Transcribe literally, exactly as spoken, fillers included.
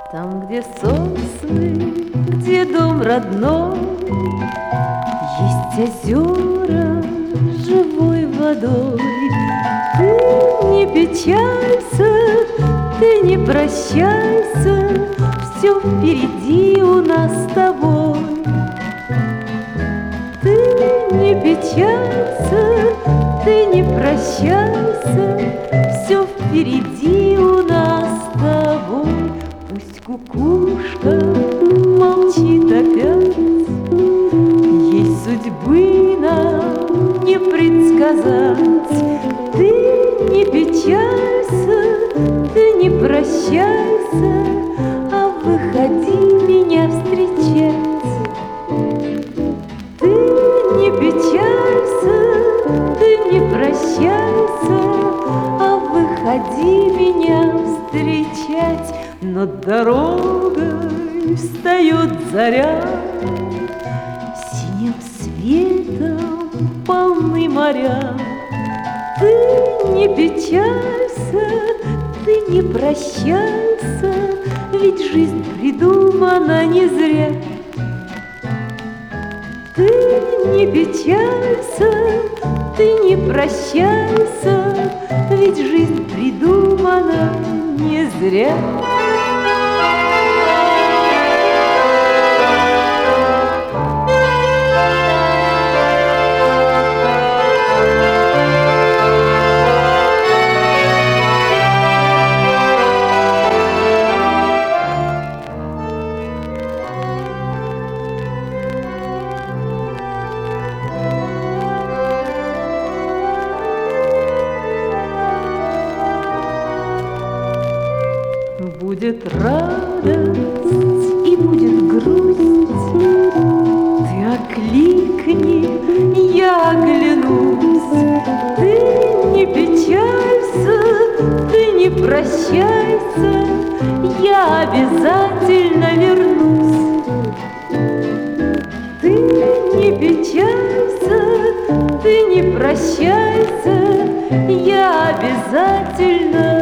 Там, где сосны, где дом родной, есть озера с живой водой. Ты не печалься, ты не прощайся, все впереди у нас с тобой. Ты не печалься, ты не прощайся, все впереди у нас с тобой. Пусть кукушка молчит опять, ей судьбы нам не предсказать. Ты не печалься, ты не прощайся, а выходи меня встречать. Ты не печалься, ты не прощайся, а выходи меня встречать. Над дорогой встает заря, синим светом полны моря. Ты не печалься, ты не прощайся, ведь жизнь придумана не зря. Ты не печалься, ты не прощайся, ведь жизнь придумана не зря. Будет радость и будет грусть, ты окликни, я оглянусь. Ты не печалься, ты не прощайся, я обязательно вернусь. Ты не печалься, ты не прощайся, я обязательно